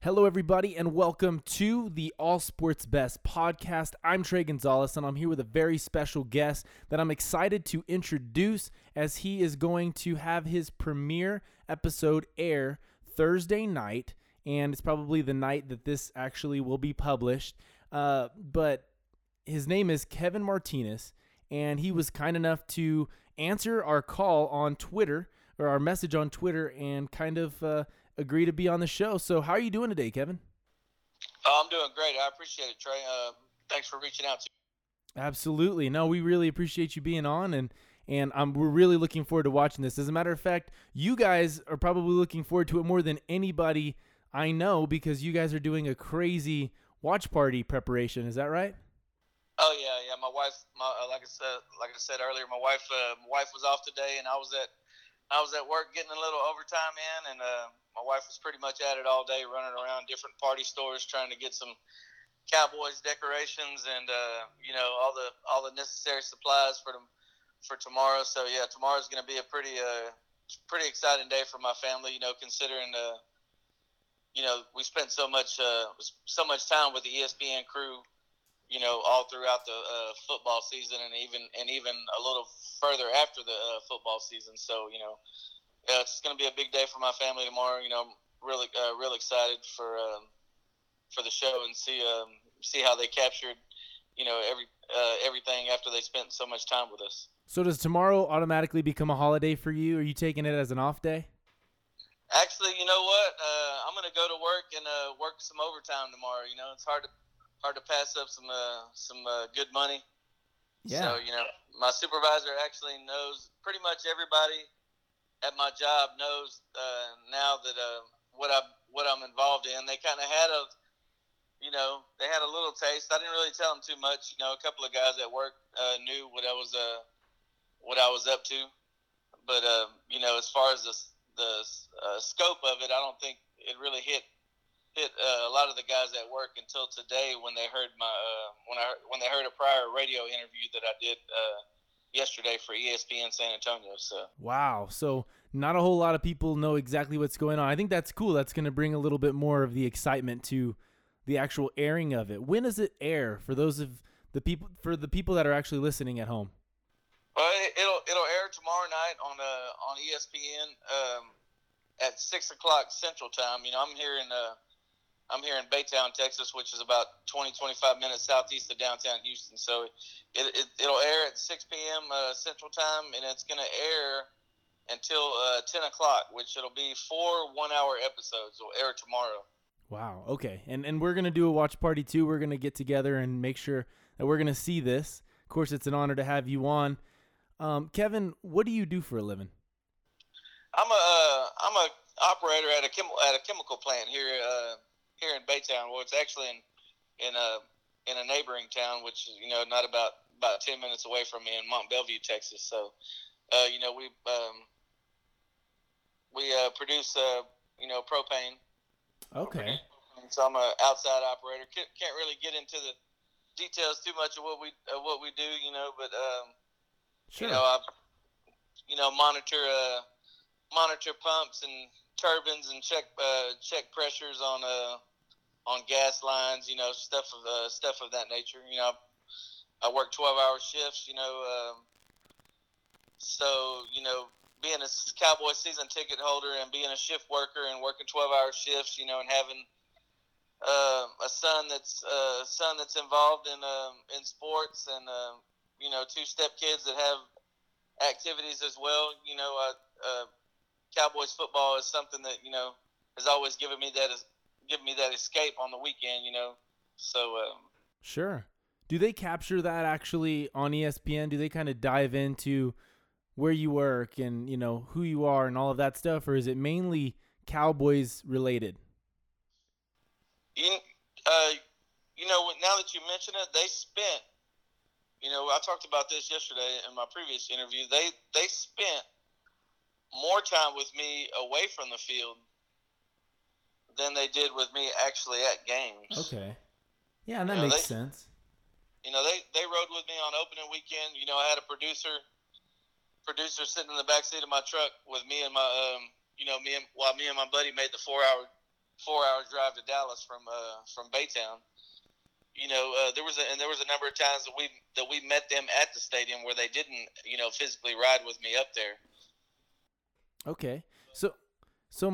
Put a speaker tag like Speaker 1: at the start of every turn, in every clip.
Speaker 1: Hello, everybody, and welcome to the All Sports Best podcast. I'm Trey Gonzalez, and I'm here with a very special guest that I'm excited to introduce as he is going to have his premiere episode air Thursday night, and it's probably the night that this actually will be published. But his name is Kevin Martinez, and he was kind enough to answer our call on Twitter, or our message on Twitter, and kind of agree to be on the show. So how are you doing today, Kevin?
Speaker 2: I'm doing great. I appreciate it, Trey. Thanks for reaching out to me.
Speaker 1: Absolutely. No, we really appreciate you being on, and we're really looking forward to watching this. As a matter of fact, you guys are probably looking forward to it more than anybody I know because you guys are doing a crazy watch party preparation. Is that right?
Speaker 2: Oh yeah. My wife, like I said earlier, my wife was off today, and I was at work getting a little overtime in, and my wife was pretty much at it all day, running around different party stores trying to get some Cowboys decorations and all the necessary supplies for tomorrow. So yeah, tomorrow's going to be a pretty exciting day for my family. Considering we spent so much time with the ESPN crew. All throughout the football season, and even a little further after the football season. So it's going to be a big day for my family tomorrow. I'm really excited for the show and see how they captured everything after they spent so much time with us.
Speaker 1: So does tomorrow automatically become a holiday for you? Are you taking it as an off day?
Speaker 2: Actually, you know what? I'm going to go to work and work some overtime tomorrow. It's hard to pass up some good money.
Speaker 1: Yeah.
Speaker 2: So, my supervisor actually knows pretty much everybody at my job knows now that what I'm involved in. They kind of had they had a little taste. I didn't really tell them too much. A couple of guys at work knew what I was up to. But as far as the scope of it, I don't think it really hit a lot of the guys at work until today when they heard when they heard a prior radio interview that I did yesterday for ESPN San Antonio. So
Speaker 1: wow, so not a whole lot of people know exactly what's going on. I think that's cool. That's going to bring a little bit more of the excitement to the actual airing of it. When does it air for the people that are actually listening at home?
Speaker 2: Well, it'll air tomorrow night on ESPN at 6:00 Central Time. I'm here in Baytown, Texas, which is about 20-25 minutes southeast of downtown Houston. So it'll air at 6 p.m. Central Time, and it's going to air until 10 o'clock, which it'll be 4 one-hour episodes. It'll air tomorrow.
Speaker 1: Wow, okay. And we're going to do a watch party, too. We're going to get together and make sure that we're going to see this. Of course, it's an honor to have you on. Kevin, what do you do for a living?
Speaker 2: I'm a operator at a chemical plant here in Baytown. Well, it's actually in a neighboring town, which is not about 10 minutes away from me in Mont Belvieu, Texas. So, we produce propane.
Speaker 1: Okay.
Speaker 2: So I'm an outside operator. Can't really get into the details too much of what we do, but
Speaker 1: sure.
Speaker 2: I monitor pumps and turbines and check pressures on gas lines, stuff of that nature. I work 12-hour shifts, so being a Cowboy season ticket holder and being a shift worker and working 12-hour shifts, and having a son that's involved in sports and 2 stepkids that have activities as well. Cowboys football is something that has always given me that escape on the weekend. So
Speaker 1: sure. Do they capture that actually on ESPN? Do they kind of dive into where you work and who you are and all of that stuff, or is it mainly Cowboys related?
Speaker 2: Now that you mention it, they spent. I talked about this yesterday in my previous interview. They spent more time with me away from the field than they did with me actually at games.
Speaker 1: Okay. Yeah, and that makes sense.
Speaker 2: They rode with me on opening weekend. I had a producer sitting in the back seat of my truck with me and my, me and my buddy made the 4-hour 4-hour drive to Dallas from Baytown. There was a number of times that we met them at the stadium where they didn't, physically ride with me up there.
Speaker 1: Okay, so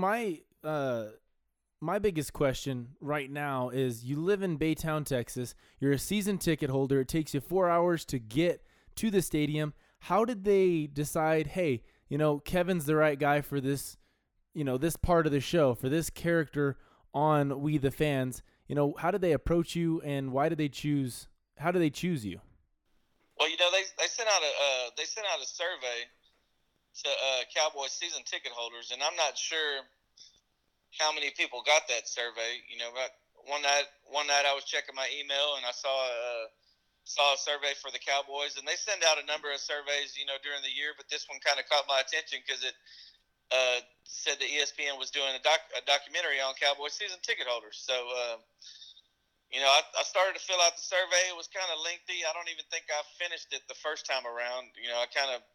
Speaker 1: my biggest question right now is: you live in Baytown, Texas. You're a season ticket holder. It takes you 4 hours to get to the stadium. How did they decide, hey, Kevin's the right guy for this, this part of the show, for this character on We the Fans? How did they approach you, and how do they choose you?
Speaker 2: Well, they sent out a survey to Cowboys season ticket holders, and I'm not sure how many people got that survey. But one night I was checking my email and I saw a survey for the Cowboys, and they send out a number of surveys, during the year. But this one kind of caught my attention because it said that ESPN was doing a documentary on Cowboys season ticket holders. So, I started to fill out the survey. It was kind of lengthy. I don't even think I finished it the first time around. I kind of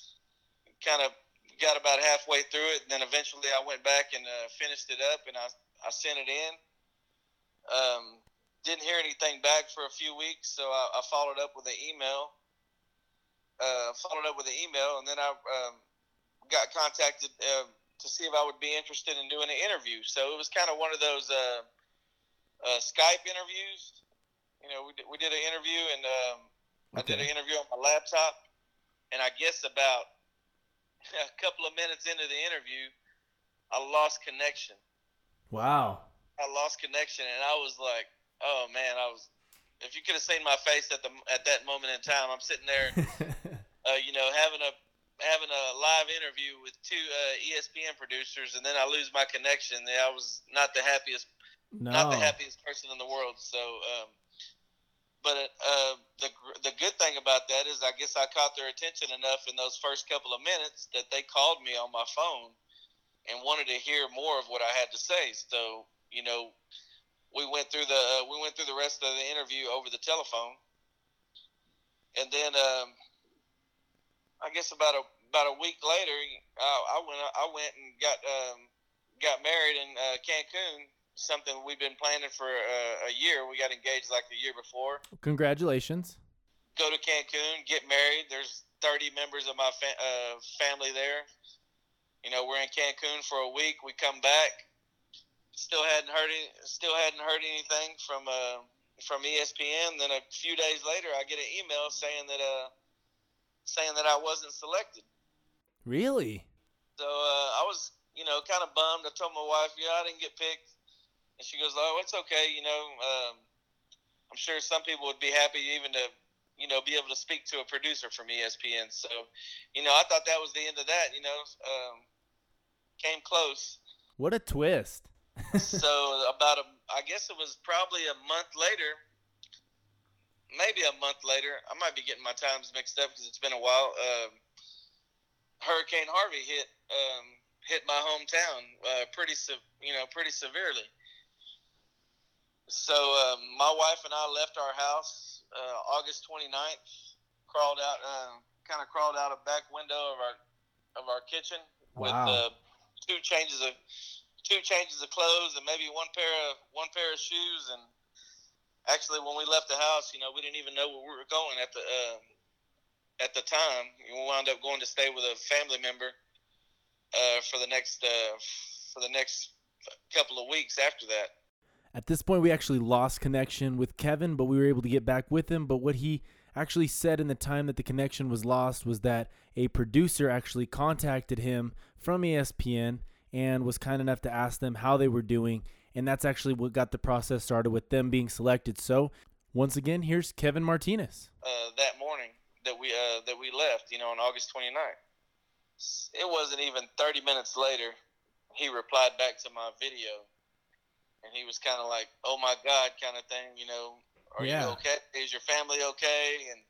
Speaker 2: got about halfway through it, and then eventually I went back and finished it up, and I sent it in. Didn't hear anything back for a few weeks, so I followed up with an email. And then I got contacted to see if I would be interested in doing an interview. So it was kind of one of those Skype interviews. We did an interview, and I did an interview on my laptop, and I guess about a couple of minutes into the interview, I lost connection.
Speaker 1: Wow.
Speaker 2: I lost connection, and I was like, oh man, if you could have seen my face at that moment in time, I'm sitting there, having a live interview with two ESPN producers, and then I lose my connection. I was not the happiest person in the world. So, but the good thing about that is I guess I caught their attention enough in those first couple of minutes that they called me on my phone and wanted to hear more of what I had to say. So, we went through the rest of the interview over the telephone, and then I guess about a week later, I went and got married in Cancun. Something we've been planning for a year. We got engaged like the year before.
Speaker 1: Congratulations.
Speaker 2: Go to Cancun, get married. There's 30 members of my family there. We're in Cancun for a week. We come back. Still hadn't heard anything from ESPN. Then a few days later, I get an email saying that I wasn't selected.
Speaker 1: Really?
Speaker 2: So I was, kind of bummed. I told my wife, I didn't get picked. And she goes, oh, it's okay. I'm sure some people would be happy even to, be able to speak to a producer from ESPN. So, I thought that was the end of that, came close.
Speaker 1: What a twist.
Speaker 2: So I guess it was probably a month later, maybe a month later. I might be getting my times mixed up because it's been a while. Hurricane Harvey hit my hometown pretty severely. So my wife and I left our house August 29th, crawled out a back window of our kitchen.
Speaker 1: Wow.
Speaker 2: With two changes of clothes and maybe one pair of shoes. And actually, when we left the house, we didn't even know where we were going at the time. We wound up going to stay with a family member for the next couple of weeks after that.
Speaker 1: At this point, we actually lost connection with Kevin, but we were able to get back with him. But what he actually said in the time that the connection was lost was that a producer actually contacted him from ESPN and was kind enough to ask them how they were doing. And that's actually what got the process started with them being selected. So once again, here's Kevin Martinez.
Speaker 2: That morning that we left, on August 29th, it wasn't even 30 minutes later, he replied back to my video. And he was kind of like, oh, my God, kind of thing, are you okay? Is your family okay? And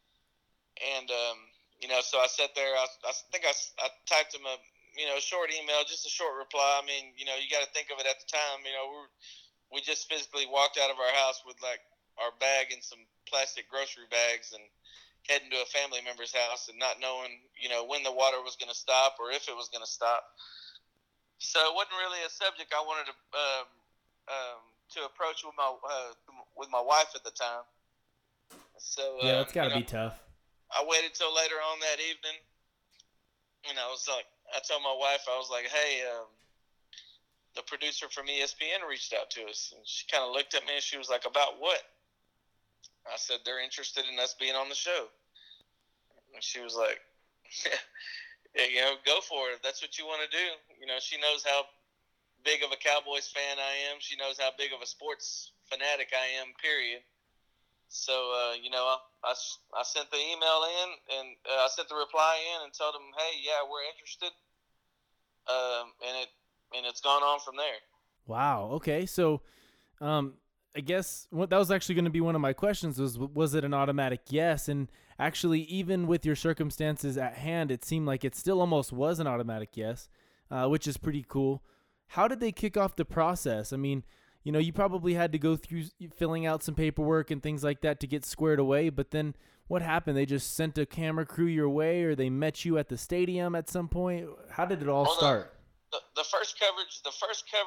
Speaker 2: so I sat there. I think I typed him a short email, just a short reply. I mean, you got to think of it at the time. We just physically walked out of our house with, like, our bag and some plastic grocery bags and heading to a family member's house and not knowing, when the water was going to stop or if it was going to stop. So it wasn't really a subject I wanted to approach with my wife at the time. So
Speaker 1: Yeah, that's got to be tough.
Speaker 2: I waited till later on that evening, and I told my wife, I was like, hey, the producer from ESPN reached out to us, and she kind of looked at me and she was like, about what? I said, they're interested in us being on the show. And she was like, yeah, go for it. If that's what you want to do. She knows how big of a Cowboys fan I am. She knows how big of a sports fanatic I am, period. So, I sent the email in, and I sent the reply in and told them, hey, yeah, we're interested. And it's gone on from there.
Speaker 1: Wow. Okay. So, I guess that was actually going to be one of my questions was it an automatic yes? And actually, even with your circumstances at hand, it seemed like it still almost was an automatic yes, which is pretty cool. How did they kick off the process? I mean, you probably had to go through filling out some paperwork and things like that to get squared away, but then what happened? They just sent a camera crew your way, or they met you at the stadium at some point? How did it all start?
Speaker 2: The first coverage, the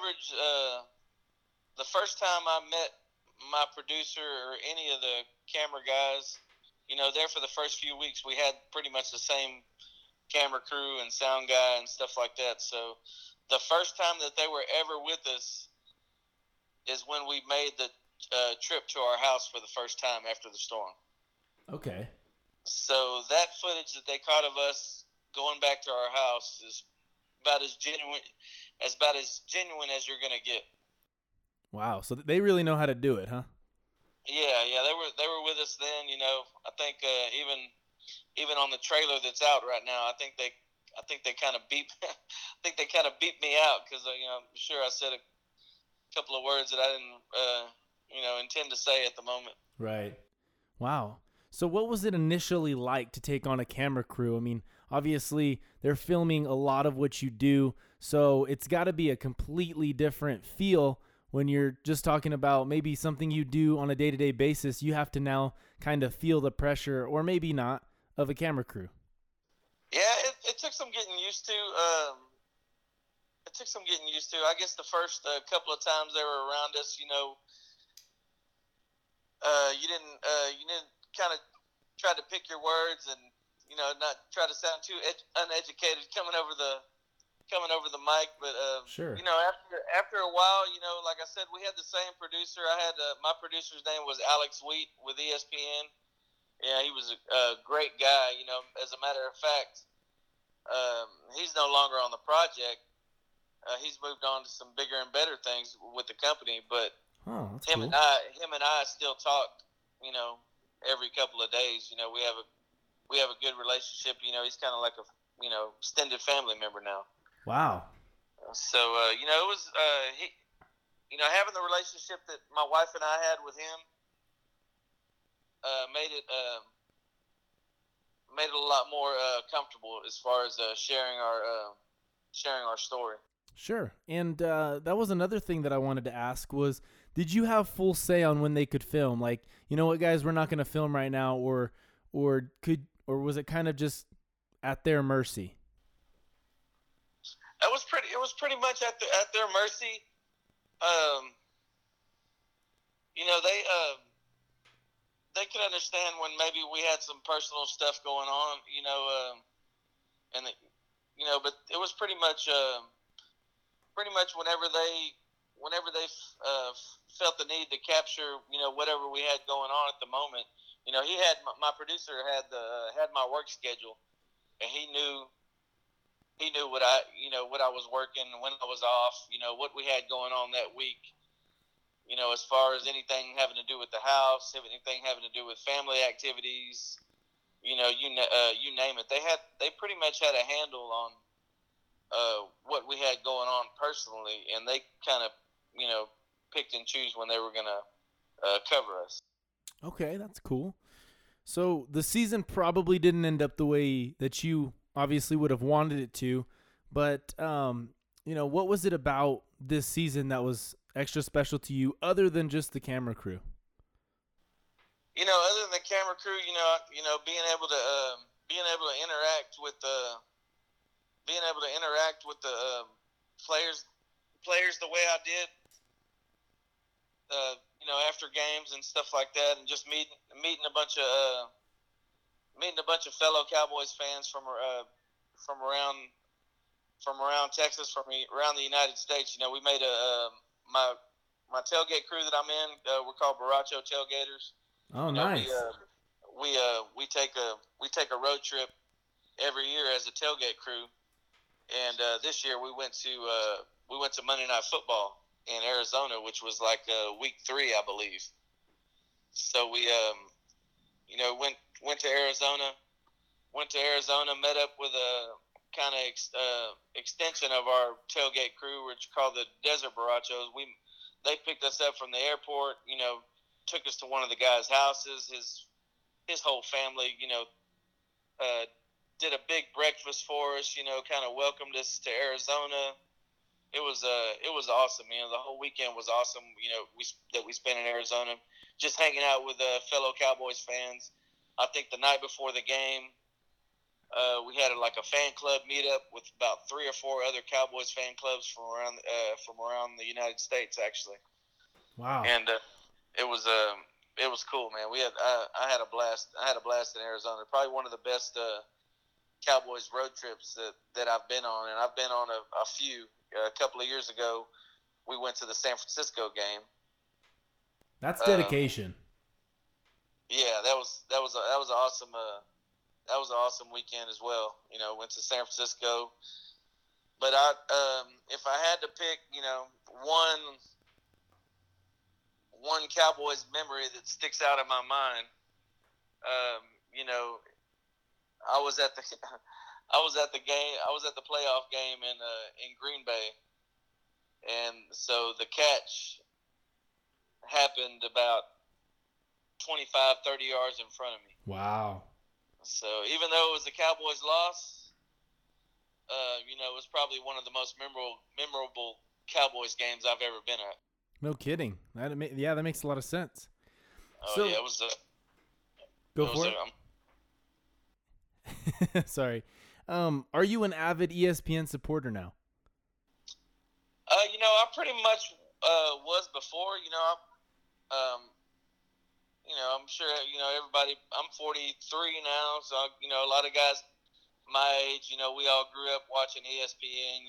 Speaker 2: first time I met my producer or any of the camera guys, there for the first few weeks, we had pretty much the same camera crew and sound guy and stuff like that. So the first time that they were ever with us is when we made the trip to our house for the first time after the storm.
Speaker 1: Okay.
Speaker 2: So that footage that they caught of us going back to our house is about as genuine as you're gonna get.
Speaker 1: Wow. So they really know how to do it, huh?
Speaker 2: Yeah. They were with us then. I think even on the trailer that's out right now, I think they kind of beat me out because I'm sure I said a couple of words that I didn't intend to say at the moment.
Speaker 1: Right. Wow. So what was it initially like to take on a camera crew? I mean, obviously they're filming a lot of what you do, so it's got to be a completely different feel when you're just talking about maybe something you do on a day-to-day basis. You have to now kind of feel the pressure, or maybe not, of a camera crew.
Speaker 2: Yeah, it took some getting used to. I guess the first couple of times they were around us, you didn't kind of try to pick your words and not try to sound too uneducated coming over the mic, but
Speaker 1: sure.
Speaker 2: After a while, like I said, we had the same producer. I had my producer's name was Alex Wheat with ESPN. Yeah, he was a great guy. As a matter of fact, he's no longer on the project. He's moved on to some bigger and better things with the company, but him
Speaker 1: cool.
Speaker 2: and I still talk, every couple of days. We have a good relationship. He's kind of like a extended family member now.
Speaker 1: Wow.
Speaker 2: So it was having the relationship that my wife and I had with him made it a lot more comfortable as far as sharing our story.
Speaker 1: Sure. And that was another thing that I wanted to ask was, did you have full say on when they could film? Like, you know what, guys, we're not going to film right now, or was it kind of just at their mercy?
Speaker 2: It was pretty much at their mercy. They could understand when maybe we had some personal stuff going on, but it was pretty much whenever they felt the need to capture, whatever we had going on at the moment. He had my producer had my work schedule, and he knew what I was working, when I was off, what we had going on that week. As far as anything having to do with the house, anything having to do with family activities, you name it. They pretty much had a handle on what we had going on personally, and they kind of, picked and choose when they were going to cover us.
Speaker 1: Okay, that's cool. So the season probably didn't end up the way that you obviously would have wanted it to, but what was it about this season that was extra special to you, other than just the camera crew?
Speaker 2: Other than the camera crew, being able to interact with the players the way I did, after games and stuff like that, and just meeting a bunch of fellow Cowboys fans from around Texas, from around the United States. We made my tailgate crew that I'm in. We're called Baracho Tailgaters.
Speaker 1: Oh, nice.
Speaker 2: We take a road trip every year as a tailgate crew, and this year we went to Monday Night Football in Arizona, which was like week 3, I believe. So we went to Arizona, met up with a kind of extension of our tailgate crew, which is called the Desert Barachos. They picked us up from the airport, took us to one of the guys' houses. His whole family, did a big breakfast for us, kind of welcomed us to Arizona. It was awesome. The whole weekend was awesome. That we spent in Arizona, just hanging out with fellow Cowboys fans. I think the night before the game, we had a fan club meetup with about 3 or 4 other Cowboys fan clubs from around the United States, actually.
Speaker 1: Wow.
Speaker 2: And it was cool, man. I had a blast. I had a blast in Arizona. Probably one of the best Cowboys road trips that I've been on, and I've been on a few. A couple of years ago, we went to the San Francisco game.
Speaker 1: That's dedication.
Speaker 2: Yeah, that was awesome. That was an awesome weekend as well. Went to San Francisco. But if I had to pick, one Cowboys memory that sticks out in my mind, I was at the game. I was at the playoff game in Green Bay, and so the catch happened about 25, 30 yards in front of me.
Speaker 1: Wow.
Speaker 2: So even though it was the Cowboys' loss, it was probably one of the most memorable Cowboys games I've ever been at.
Speaker 1: No kidding. That makes a lot of sense.
Speaker 2: Oh,
Speaker 1: so,
Speaker 2: yeah, it was
Speaker 1: go for it. Sorry. Are you an avid ESPN supporter now?
Speaker 2: I pretty much was before. I'm sure everybody. I'm 43 now, so a lot of guys my age. We all grew up watching ESPN.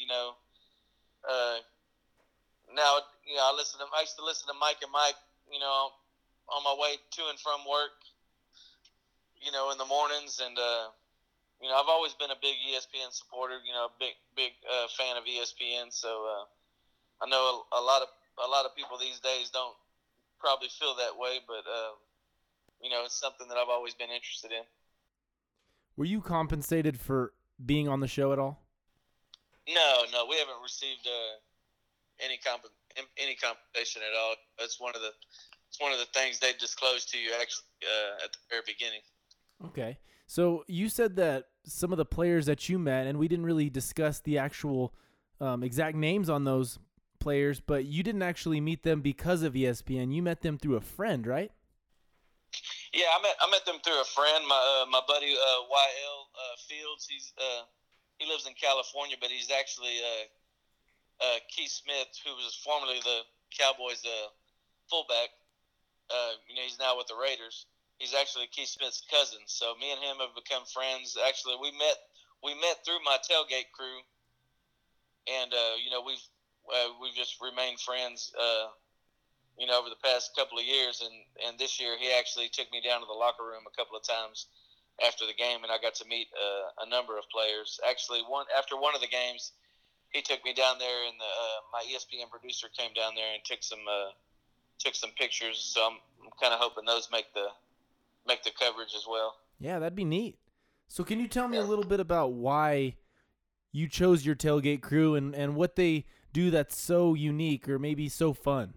Speaker 2: Now I used to listen to Mike and Mike. On my way to and from work. In the mornings, and I've always been a big ESPN supporter. A big fan of ESPN. So I know a lot of people these days don't probably feel that way, but it's something that I've always been interested in.
Speaker 1: Were you compensated for being on the show at all?
Speaker 2: No, we haven't received any compensation at all. It's one of the things they disclose to you actually at the very beginning.
Speaker 1: Okay. So you said that some of the players that you met, and we didn't really discuss the actual exact names on those players, but you didn't actually meet them because of ESPN. You met them through a friend, right?
Speaker 2: Yeah, I met them through a friend. My buddy Y.L. Fields. He lives in California, but he's actually Keith Smith, who was formerly the Cowboys fullback. He's now with the Raiders. He's actually Keith Smith's cousin. So me and him have become friends. Actually, we met through my tailgate crew, and we've just remained friends. Over the past couple of years, and this year he actually took me down to the locker room a couple of times after the game, and I got to meet a number of players. Actually, after one of the games, he took me down there, and my ESPN producer came down there and took some pictures. So I'm kind of hoping those make the coverage as well.
Speaker 1: Yeah, that'd be neat. So can you tell me a little bit about why you chose your tailgate crew and what they do that's so unique or maybe so fun?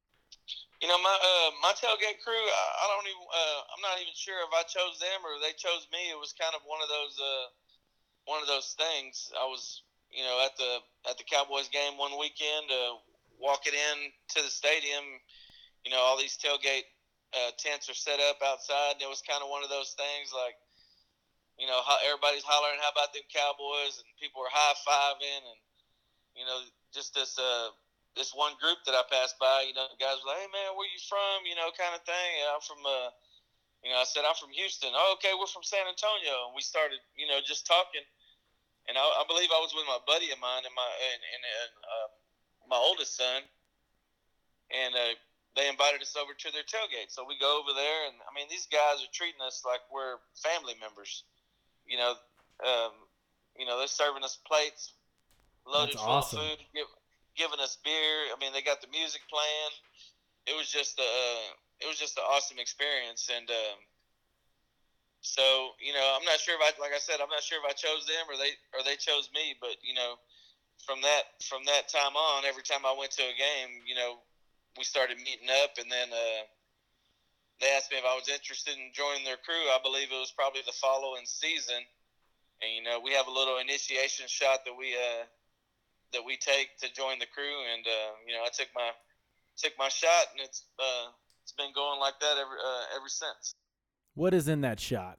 Speaker 2: My tailgate crew, I'm not even sure if I chose them or they chose me. It was kind of one of those things. I was, at the Cowboys game one weekend, walking in to the stadium, all these tailgate tents are set up outside, and it was kind of one of those things like, everybody's hollering, "How about them Cowboys?" and people were high-fiving, and just this one group that I passed by. The guys were like, "Hey man, where you from?" Kind of thing. I'm from I said I'm from Houston. Oh, okay, we're from San Antonio, and we started just talking. And I believe I was with my buddy of mine and my oldest son, and they invited us over to their tailgate. So we go over there, and I mean, these guys are treating us like we're family members. They're serving us plates loaded
Speaker 1: That's
Speaker 2: full
Speaker 1: awesome.
Speaker 2: of food, giving us beer. I mean, they got the music playing. It was just an awesome experience, and so I'm not sure if I'm not sure if I chose them or they chose me, but from that time on, every time I went to a game, we started meeting up, and then they asked me if I was interested in joining their crew. I believe it was probably the following season, and we have a little initiation shot that we take to join the crew, and I took my shot, and it's been going like that ever since.
Speaker 1: What is in that shot?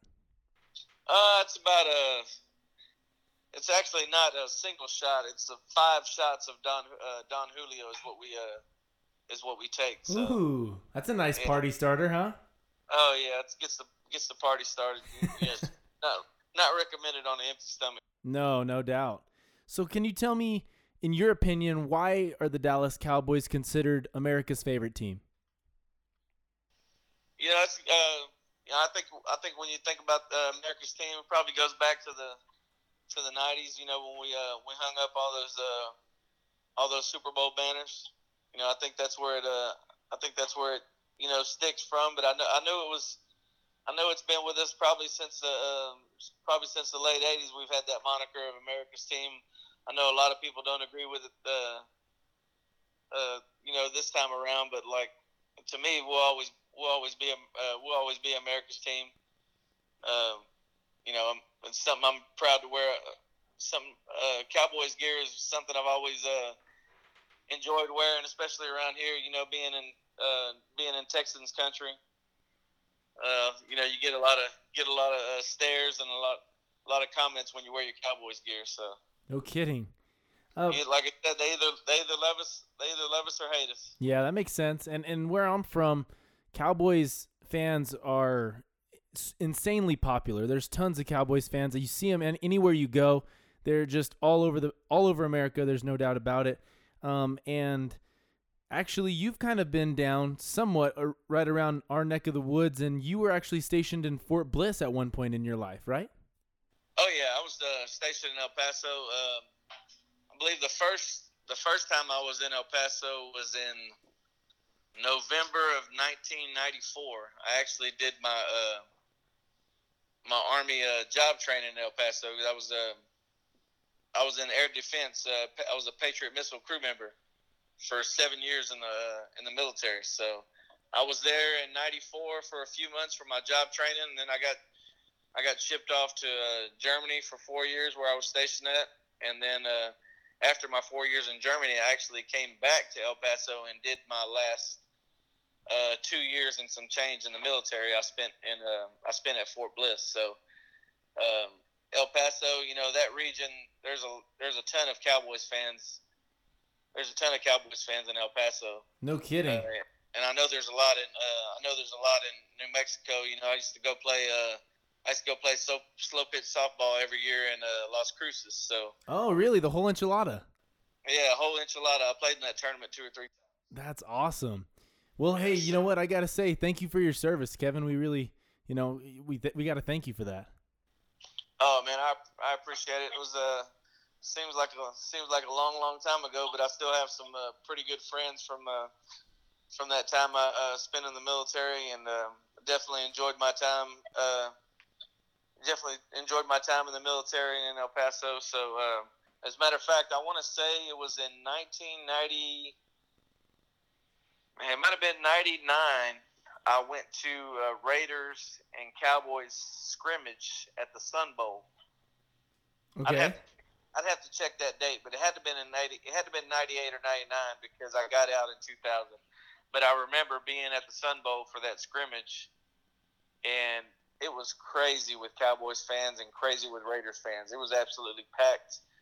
Speaker 2: It's actually not a single shot. It's 5 shots of Don Julio is what we take. So.
Speaker 1: Ooh, that's a nice party starter, huh?
Speaker 2: Oh yeah, it gets the party started. Yes, not recommended on an empty stomach.
Speaker 1: No doubt. So can you tell me, in your opinion, why are the Dallas Cowboys considered America's favorite team?
Speaker 2: I think when you think about America's team, it probably goes back to the 90s. When we hung up all those Super Bowl banners. I think that's where it sticks from. But I know it's been with us probably since the late 80s. We've had that moniker of America's team. I know a lot of people don't agree with it, this time around. But to me, we'll always be America's team. It's something I'm proud to wear. Cowboys gear is something I've always enjoyed wearing, especially around here. Being in Texans country. You get a lot of stares and a lot of comments when you wear your Cowboys gear. So
Speaker 1: no kidding.
Speaker 2: Like I said, they either love us or hate us.
Speaker 1: Yeah, that makes sense. And where I'm from, Cowboys fans are insanely popular. There's tons of Cowboys fans. You see them anywhere you go. They're just all over America. There's no doubt about it. And actually, you've kind of been down somewhat right around our neck of the woods, and you were actually stationed in Fort Bliss at one point in your life, right?
Speaker 2: Oh yeah, I was stationed in El Paso. I believe the first time I was in El Paso was in November of 1994. I actually did my Army job training in El Paso. I was in air defense. I was a Patriot missile crew member for 7 years in the military. So I was there in '94 for a few months for my job training, and then I got shipped off to Germany for 4 years, where I was stationed at, and then after my 4 years in Germany, I actually came back to El Paso and did my last 2 years and some change in the military. I spent at Fort Bliss. So El Paso, that region, there's a ton of Cowboys fans. There's a ton of Cowboys fans in El Paso.
Speaker 1: No kidding.
Speaker 2: And I know there's a lot in New Mexico. I used to go play slow pitch softball every year in Las Cruces. So.
Speaker 1: Oh, really? The whole enchilada?
Speaker 2: Yeah, whole enchilada. I played in that tournament 2 or 3 times.
Speaker 1: That's awesome. Well, hey, you know what? I gotta say, thank you for your service, Kevin. We really, we gotta thank you for that.
Speaker 2: Oh man, I appreciate it. It was seems like a long time ago, but I still have some pretty good friends from that time I spent in the military, and definitely enjoyed my time. Definitely enjoyed my time in the military in El Paso. So, as a matter of fact, I want to say it was in 1990. Man, it might have been 99. I went to Raiders and Cowboys scrimmage at the Sun Bowl.
Speaker 1: Okay.
Speaker 2: I'd have to check that date, but it had to have been in 90. It had to have been 98 or 99 because I got out in 2000. But I remember being at the Sun Bowl for that scrimmage, and it was crazy with Cowboys fans and crazy with Raiders fans. It was absolutely packed,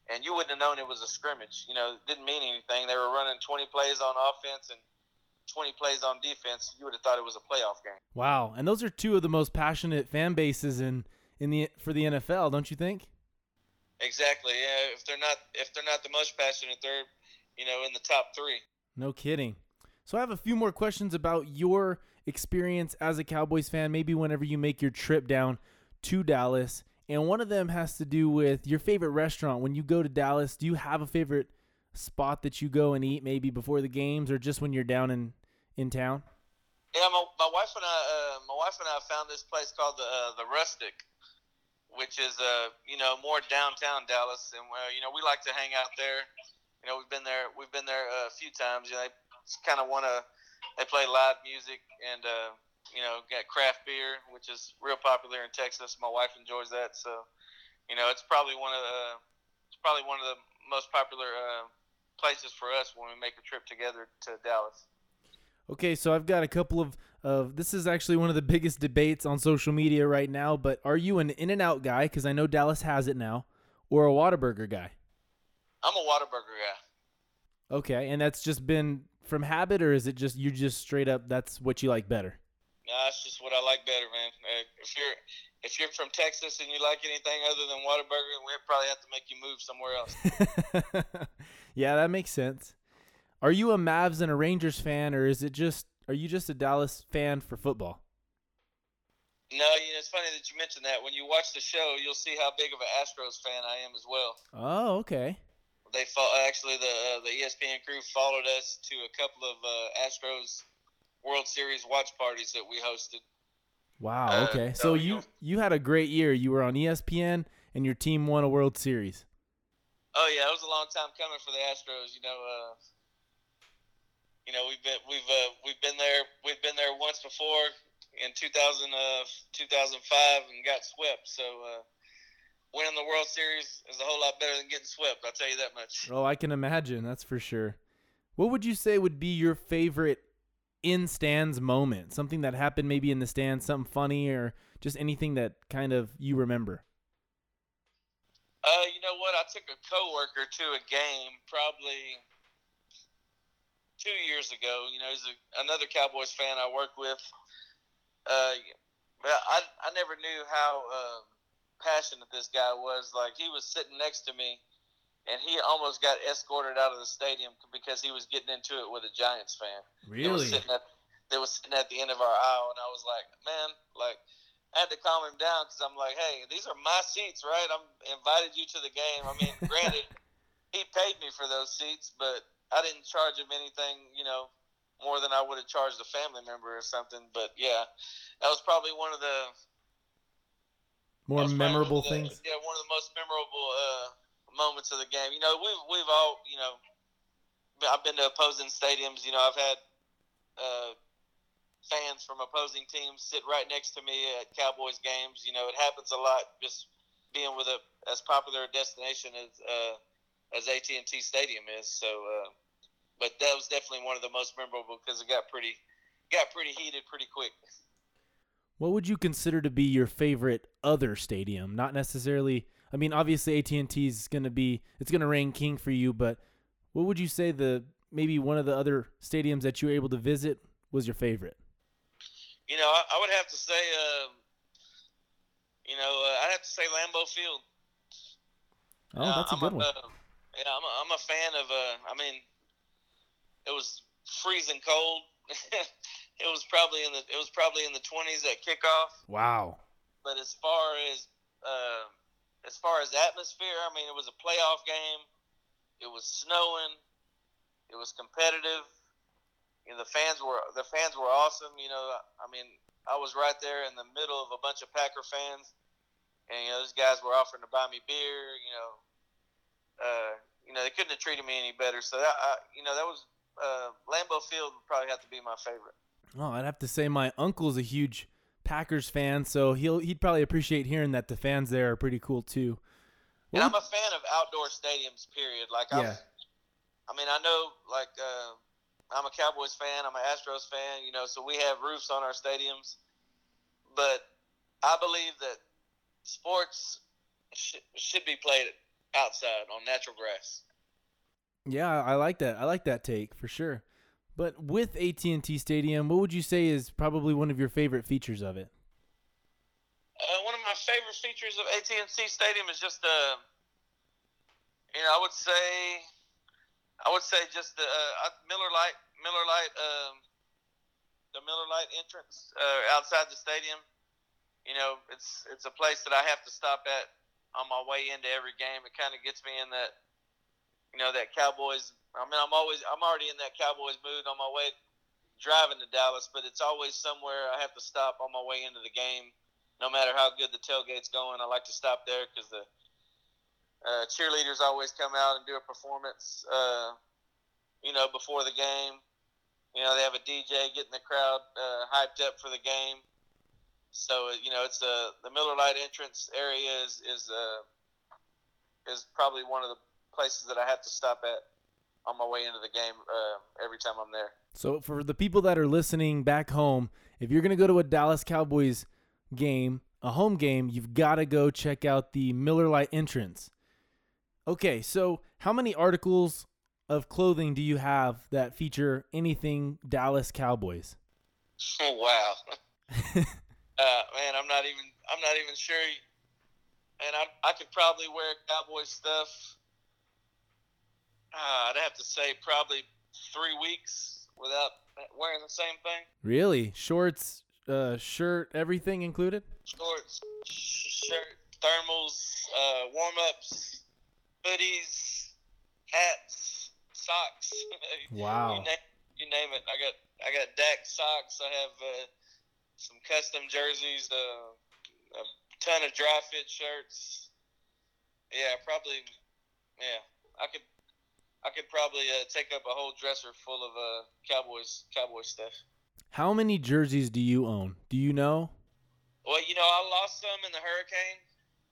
Speaker 2: and you wouldn't have known it was a scrimmage. You know, it didn't mean anything. They were running 20 plays on offense and 20 plays on defense. You would have thought it was a playoff game.
Speaker 1: Wow, and those are two of the most passionate fan bases for the NFL, don't you think?
Speaker 2: Exactly. Yeah. If they're not the most passionate, they're in the top 3.
Speaker 1: No kidding. So I have a few more questions about your experience as a Cowboys fan, maybe whenever you make your trip down to Dallas. And one of them has to do with your favorite restaurant. When you go to Dallas, do you have a favorite spot that you go and eat maybe before the games or just when you're down in town?
Speaker 2: Yeah, my wife and I found this place called the Rustic, which is more downtown Dallas, and we like to hang out there. We've been there a few times. They kind of they play live music and got craft beer, which is real popular in Texas. My wife enjoys that, so it's probably one of the most popular places for us when we make a trip together to Dallas.
Speaker 1: Okay, so I've got a couple of this is actually one of the biggest debates on social media right now, but are you an In-N-Out guy, because I know Dallas has it now, or a Whataburger guy?
Speaker 2: I'm a Whataburger guy.
Speaker 1: Okay, and that's just been from habit, or is it just you just straight up that's what you like better?
Speaker 2: Nah, it's just what I like better, man. If you're from Texas and you like anything other than Whataburger, we'd probably have to make you move somewhere else.
Speaker 1: Yeah, that makes sense. Are you a Mavs and a Rangers fan, or are you just a Dallas fan for football?
Speaker 2: No, it's funny that you mentioned that. When you watch the show, you'll see how big of an Astros fan I am as well.
Speaker 1: Oh, okay.
Speaker 2: They actually the ESPN crew followed us to a couple of Astros World Series watch parties that we hosted.
Speaker 1: Wow. Okay. So you had a great year. You were on ESPN, and your team won a World Series.
Speaker 2: Oh yeah, it was a long time coming for the Astros. We've been there. We've been there once before in 2005 and got swept. So winning the World Series is a whole lot better than getting swept. I'll tell you that much.
Speaker 1: Oh, I can imagine. That's for sure. What would you say would be your favorite in-stands moment? Something that happened maybe in the stands, something funny, or just anything that kind of you remember?
Speaker 2: You know what? I took a coworker to a game probably 2 years ago. He's another Cowboys fan I work with. But I never knew how passionate this guy was. Like, he was sitting next to me, and he almost got escorted out of the stadium because he was getting into it with a Giants fan.
Speaker 1: Really?
Speaker 2: They was sitting at the end of our aisle, and I was like, man, I had to calm him down because I'm like, hey, these are my seats, right? I'm invited you to the game. I mean, granted, he paid me for those seats, but I didn't charge him anything, more than I would have charged a family member or something. But, yeah, that was probably one of the
Speaker 1: more memorable things.
Speaker 2: Yeah, one of the most memorable moments of the game. We've all, I've been to opposing stadiums. I've had fans from opposing teams sit right next to me at Cowboys games. It happens a lot just being with as popular a destination as AT&T Stadium is. So, but that was definitely one of the most memorable because it got pretty heated pretty quick.
Speaker 1: What would you consider to be your favorite other stadium? Not necessarily. I mean, obviously AT&T is it's gonna reign king for you. But what would you say maybe one of the other stadiums that you were able to visit was your favorite?
Speaker 2: I would have to say, I'd have to say Lambeau Field.
Speaker 1: Oh, that's a good one.
Speaker 2: I'm a fan of. It was freezing cold. It was probably in the 20s at kickoff.
Speaker 1: Wow.
Speaker 2: But as far as atmosphere, it was a playoff game. It was snowing. It was competitive. The fans were awesome. I was right there in the middle of a bunch of Packer fans, and those guys were offering to buy me beer. They couldn't have treated me any better. So that was Lambeau Field would probably have to be my favorite.
Speaker 1: Oh, I'd have to say my uncle's a huge Packers fan, so he'd probably appreciate hearing that the fans there are pretty cool too.
Speaker 2: And I'm a fan of outdoor stadiums. Period.
Speaker 1: Yeah.
Speaker 2: I know, I'm a Cowboys fan. I'm an Astros fan. So we have roofs on our stadiums. But I believe that sports should be played outside on natural grass.
Speaker 1: Yeah, I like that. I like that take for sure. But with AT&T Stadium, what would you say is probably one of your favorite features of it?
Speaker 2: One of my favorite features of AT&T Stadium is just I would say just the Miller Lite, the Miller Lite entrance outside the stadium. It's a place that I have to stop at on my way into every game. It kind of gets me in that, that Cowboys. I mean, I'm already in that Cowboys mood on my way driving to Dallas, but it's always somewhere I have to stop on my way into the game. No matter how good the tailgate's going, I like to stop there because the cheerleaders always come out and do a performance, before the game. They have a DJ getting the crowd hyped up for the game. So, it's the Miller Lite entrance area is probably one of the places that I have to stop at on my way into the game every time I'm there.
Speaker 1: So for the people that are listening back home, if you're going to go to a Dallas Cowboys game, a home game, you've got to go check out the Miller Lite entrance. Okay, so how many articles of clothing do you have that feature anything Dallas Cowboys?
Speaker 2: Oh, wow. Man, I'm not even sure. And I could probably wear Cowboy stuff. I'd have to say probably 3 weeks without wearing the same thing.
Speaker 1: Really? Shorts, shirt, everything included?
Speaker 2: Shorts, shirt, thermals, warm-ups, hoodies, hats, socks.
Speaker 1: Wow.
Speaker 2: You name it. I got Dak socks. I have some custom jerseys, a ton of dry fit shirts. Yeah, probably. Yeah, I could probably take up a whole dresser full of Cowboys stuff.
Speaker 1: How many jerseys do you own? Do you know?
Speaker 2: Well, I lost some in the hurricane.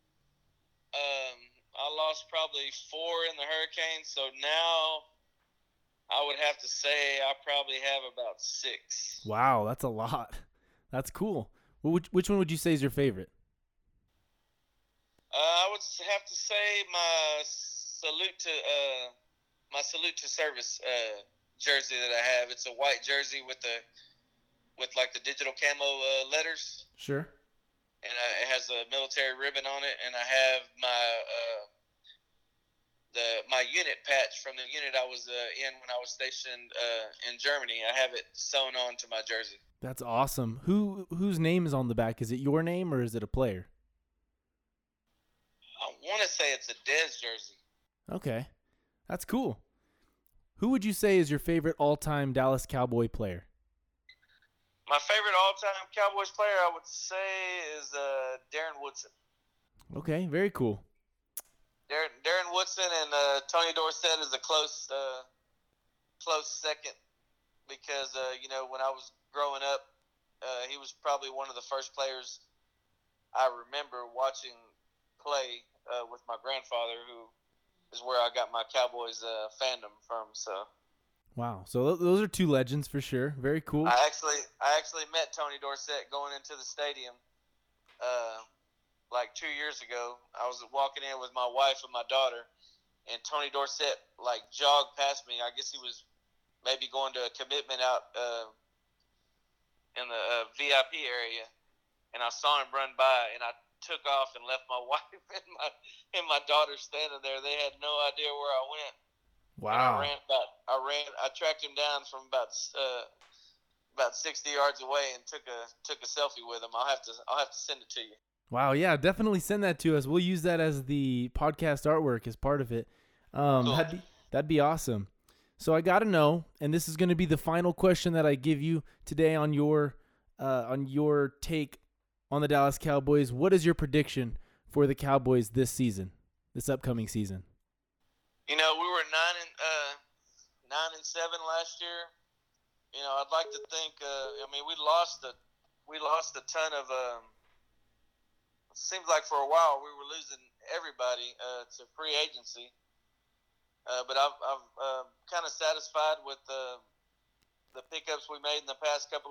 Speaker 2: I lost probably 4 in the hurricane, so now I would have to say I probably have about 6.
Speaker 1: Wow, that's a lot. That's cool. Which one would you say is your favorite?
Speaker 2: I would have to say my salute to service jersey that I have. It's a white jersey with like the digital camo letters.
Speaker 1: Sure.
Speaker 2: And it has a military ribbon on it, and I have my unit patch from the unit I was in when I was stationed in Germany. I have it sewn on to my jersey.
Speaker 1: That's awesome. Whose name is on the back? Is it your name or is it a player?
Speaker 2: I want to say it's a Dez jersey.
Speaker 1: Okay. That's cool. Who would you say is your favorite all-time Dallas Cowboy player?
Speaker 2: My favorite all-time Cowboys player, I would say, is Darren Woodson.
Speaker 1: Okay, very cool.
Speaker 2: Darren Woodson and Tony Dorsett is a close second because when I was growing up, he was probably one of the first players I remember watching play with my grandfather, who is where I got my Cowboys fandom from. So.
Speaker 1: Wow. So those are 2 legends for sure. Very cool.
Speaker 2: I actually met Tony Dorsett going into the stadium like 2 years ago. I was walking in with my wife and my daughter, and Tony Dorsett jogged past me. I guess he was maybe going to a commitment out in the VIP area, and I saw him run by, and I took off and left my wife and my daughter standing there. They had no idea where I went.
Speaker 1: Wow.
Speaker 2: I tracked him down from about 60 yards away and took a selfie with him. I'll have to send it to you.
Speaker 1: Wow, yeah, definitely send that to us. We'll use that as the podcast artwork as part of it. Cool. That'd be awesome. So I got to know, and this is going to be the final question that I give you today on your take on the Dallas Cowboys. What is your prediction for the Cowboys this upcoming season?
Speaker 2: We were 9-7 last year. I'd like to think. We lost a ton of. It seems like for a while we were losing everybody to free agency. But I'm kind of satisfied with the pickups we made in the past couple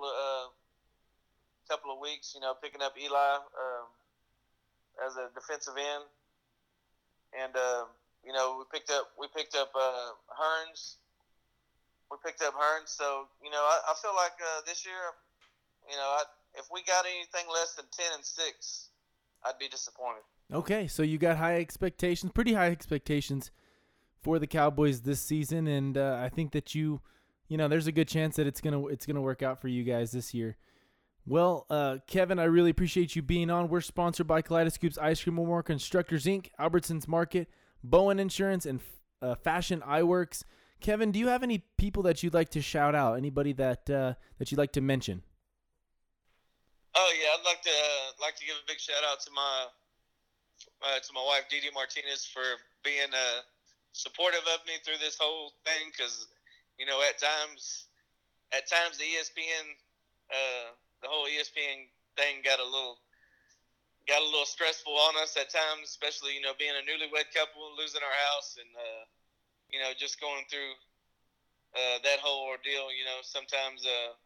Speaker 2: of weeks. Picking up Eli as a defensive end, and you know, we picked up Hearns. We picked up Hearns, so you know, I feel like this year, you know, if we got anything less than 10-6, I'd be disappointed.
Speaker 1: Okay, so you got high expectations, pretty high expectations for the Cowboys this season, and I think that you know, there's a good chance that it's gonna work out for you guys this year. Well, Kevin, I really appreciate you being on. We're sponsored by Kaleidoscoops Ice Cream More, Constructors Inc., Albertsons Market, Bowen Insurance, and Fashion Eyeworks. Kevin, do you have any people that you'd like to shout out? Anybody that you'd like to mention?
Speaker 2: Oh yeah, I'd like to give a big shout out to my wife Didi Martinez for being supportive of me through this whole thing, because you know, at times the ESPN the whole ESPN thing got a little stressful on us at times, especially, you know, being a newlywed couple, losing our house, and you know, just going through that whole ordeal. You know, sometimes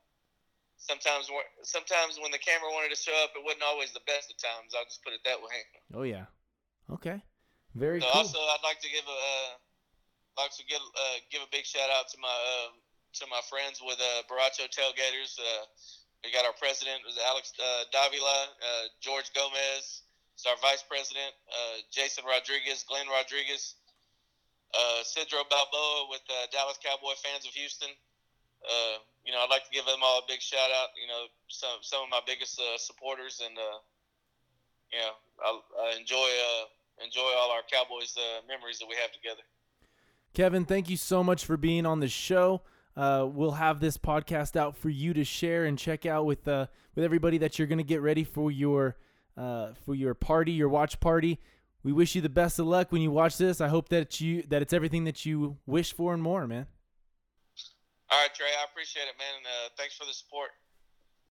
Speaker 2: when the camera wanted to show up, it wasn't always the best of times. I'll just put it that way.
Speaker 1: Oh yeah. Okay. Very cool.
Speaker 2: Also, I'd like to give a big shout out to my friends with Baracho Tailgaters. We got our president, was Alex Davila, George Gomez, is our vice president, Jason Rodriguez, Glenn Rodriguez, Sidro Balboa with Dallas Cowboy Fans of Houston. You know, I'd like to give them all a big shout out. You know, some of my biggest supporters, and you know, I enjoy all our Cowboys memories that we have together.
Speaker 1: Kevin, thank you so much for being on the show. We'll have this podcast out for you to share and check out with everybody that you're going to get ready for your party, your watch party. We wish you the best of luck when you watch this. I hope that it's everything that you wish for and more, man.
Speaker 2: All right, Trey, I appreciate it, man, and thanks for the support.